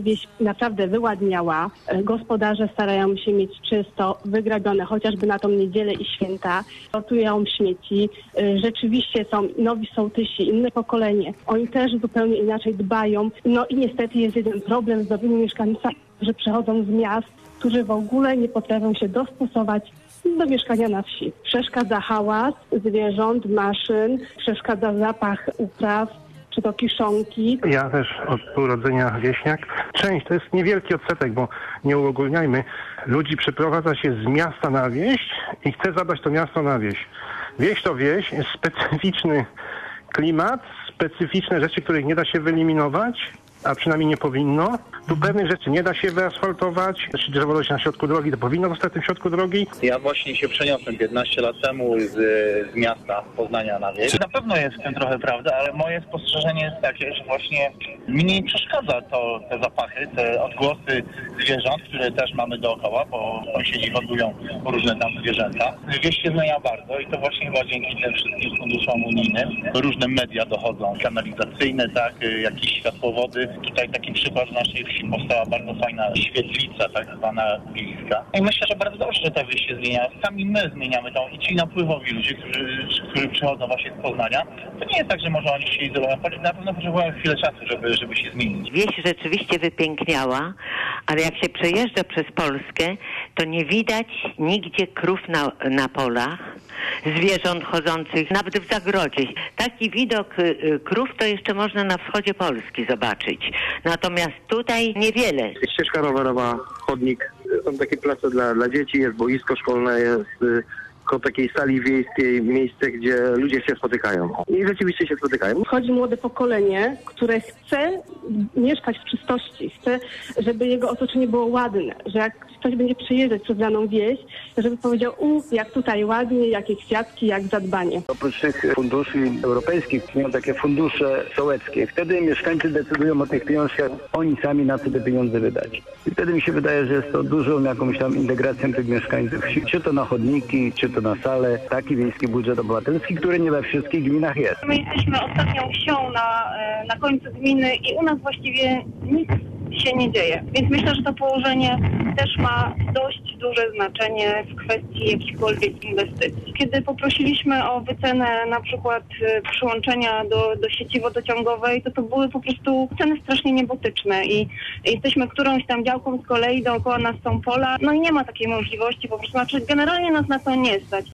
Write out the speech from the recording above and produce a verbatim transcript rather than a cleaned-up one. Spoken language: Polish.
wieś naprawdę wyładniała. Gospodarze starają się mieć czysto, wygrabione, chociażby na tą niedzielę i święta. Sortują śmieci. Rzeczywiście są nowi sołtysi, inne pokolenie. Oni też zupełnie inaczej dbają. No i niestety jest jeden problem z nowymi mieszkańcami, którzy przychodzą z miast, którzy w ogóle nie potrafią się dostosować do mieszkania na wsi. Przeszkadza hałas zwierząt, maszyn, przeszkadza zapach upraw, czy to kiszonki. Ja też od urodzenia wieśniak. Część, to jest niewielki odsetek, bo nie uogólniajmy, ludzi przeprowadza się z miasta na wieś i chce zabrać to miasto na wieś. Wieś to wieś, jest specyficzny klimat, specyficzne rzeczy, których nie da się wyeliminować, a przynajmniej nie powinno. Tu pewnych rzeczy nie da się wyasfaltować. Jeśli drzewo rośnie na środku drogi, to powinno zostać w tym środku drogi. Ja właśnie się przeniosłem piętnaście lat temu z, z miasta Poznania na wieś. Na pewno jest w tym trochę prawda, ale moje spostrzeżenie jest takie, że właśnie mnie przeszkadza to, te zapachy, te odgłosy zwierząt, które też mamy dookoła, bo sąsiedzi hodują różne tam zwierzęta. Wieś się zmienia bardzo i to właśnie chyba dzięki tym wszystkim funduszom unijnym. Różne media dochodzą, kanalizacyjne, tak, jakieś światłowody. Tutaj taki przykład w naszej wsi powstała bardzo fajna świetlica, tak zwana wiejska. I myślę, że bardzo dobrze, że ta wieś się zmienia. Sami my zmieniamy tą i ci napływowi ludzie, którzy, którzy przychodzą właśnie z Poznania. To nie jest tak, że może oni się izolują, na pewno potrzebują chwilę czasu, żeby, żeby się zmienić. Wieś rzeczywiście wypiękniała, ale jak się przejeżdża przez Polskę, to nie widać nigdzie krów na, na polach, zwierząt chodzących, nawet w zagrodzie. Taki widok y, krów to jeszcze można na wschodzie Polski zobaczyć. Natomiast tutaj niewiele. Ścieżka rowerowa, chodnik, są takie place dla, dla dzieci, jest boisko szkolne, jest y, koło takiej sali wiejskiej miejsce, gdzie ludzie się spotykają. I rzeczywiście się spotykają. Chodzi młode pokolenie, które chce mieszkać w czystości, chce, żeby jego otoczenie było ładne, że jak ktoś będzie przyjeżdżać przez daną wieś, żeby powiedział, u, jak tutaj ładnie, jakie kwiatki, jak zadbanie. Oprócz tych funduszy europejskich istnieją takie fundusze sołeckie. Wtedy mieszkańcy decydują o tych pieniążkach, oni sami na co te pieniądze wydać. I wtedy mi się wydaje, że jest to dużą jakąś tam integracją tych mieszkańców, czy to na chodniki, czy to na salę. Taki wiejski budżet obywatelski, który nie we wszystkich gminach jest. My jesteśmy ostatnią wsią na, na końcu gminy i u nas właściwie nic się nie dzieje. Więc myślę, że to położenie też ma dość duże znaczenie w kwestii jakichkolwiek inwestycji. Kiedy poprosiliśmy o wycenę na przykład przyłączenia do, do sieci wodociągowej, to to były po prostu ceny strasznie niebotyczne i jesteśmy którąś tam działką z kolei, dookoła nas są pola, no i nie ma takiej możliwości, po prostu znaczy generalnie nas na to nie stać.